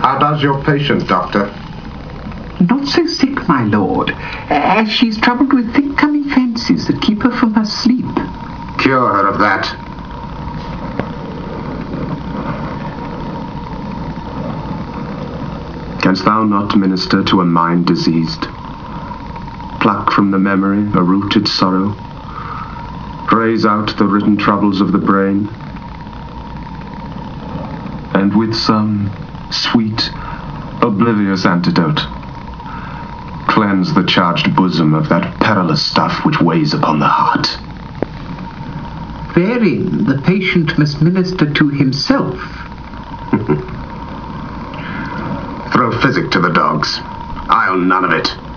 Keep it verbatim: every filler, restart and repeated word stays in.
How does your patient, Doctor? Not so sick, my lord, as she is troubled with thick coming fancies that keep her from her sleep. Cure her of that. Canst thou not minister to a mind diseased? Pluck from the memory a rooted sorrow, praise out the written troubles of the brain, and with some sweet, oblivious antidote, cleanse the charged bosom of that perilous stuff which weighs upon the heart. Therein the patient must minister to himself. Throw physic to the dogs. I'll none of it.